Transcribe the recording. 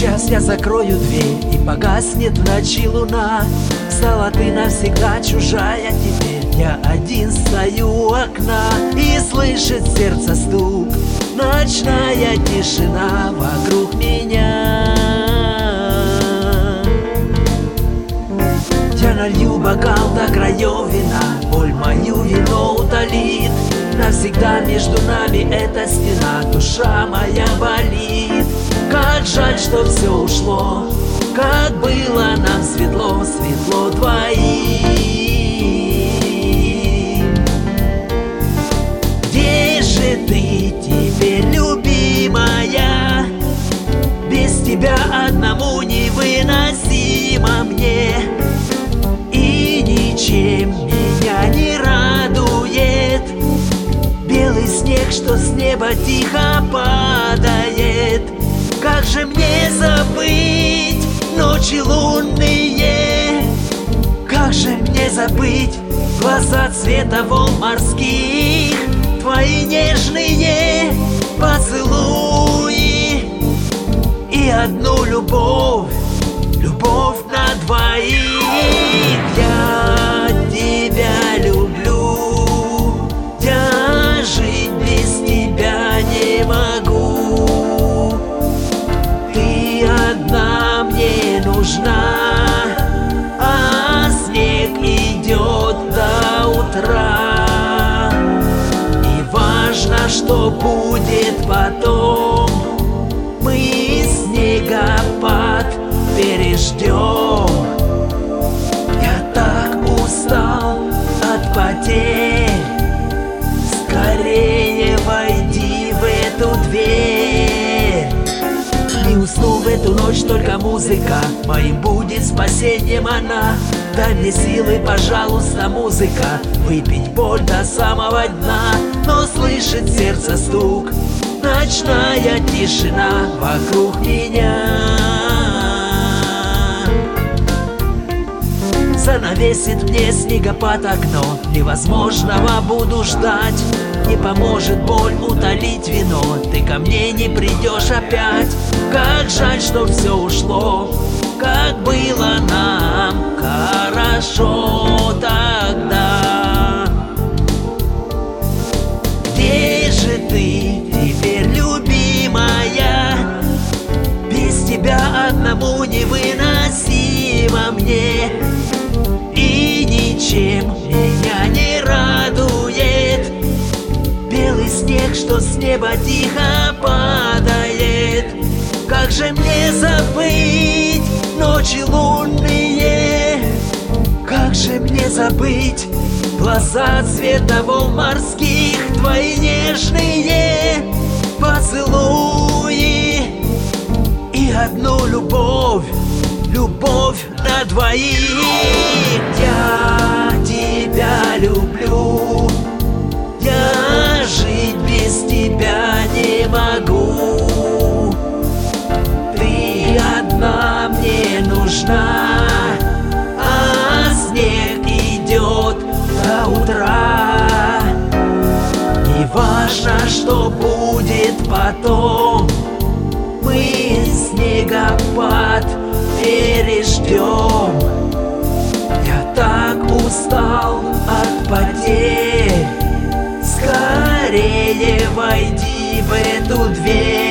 Сейчас я закрою дверь, и погаснет в ночи луна. Стала ты навсегда чужая теперь. Я один стою у окна, и слышит сердце стук. Ночная тишина вокруг меня. Я налью бокал до краев вина, боль мою вино утолит. Навсегда между нами эта стена, душа моя болит. Как жаль, что все ушло, как было нам светло, светло двоим. Где же ты теперь, любимая? Без тебя одному невыносимо мне, и ничем меня не радует белый снег, что с неба тихо падает. Как же мне забыть ночи лунные? Как же мне забыть глаза цвета волн морских? Твои нежные поцелуи и одну любовь, любовь на двоих. Я тебя люблю, я жить без тебя не могу. Ты одна мне нужна, а снег идет до утра. Не важно, что будет потом, мы снегопад переждем. Я так устал от потерь, скорее войди в эту дверь. Не усну в эту ночь, только музыка моим будет спасением она. Дай мне силы, пожалуйста, музыка, выпить боль до самого дна. Но слышит сердце стук, ночная тишина вокруг меня. Занавесит мне снегопад окно, невозможного буду ждать. Не поможет боль утолить вино, ты ко мне не придешь опять. Как жаль, что все ушло, как было нам хорошо тогда. Где же ты теперь, любимая? Без тебя одному невыносимо мне, и ничем меня не радует белый снег, что с неба тихо падает. Как же мне забыть ночи лунные? Как же мне забыть глаза цвета волн морских? Твои нежные поцелуи и одну любовь, любовь на двоих. Я тебя люблю, я жить без тебя не могу. Ты одна мне нужна, а снег идет до утра. Не важно, что будет потом, мы снегопад переждем. Я так устал от потерь, скорее войди в эту дверь.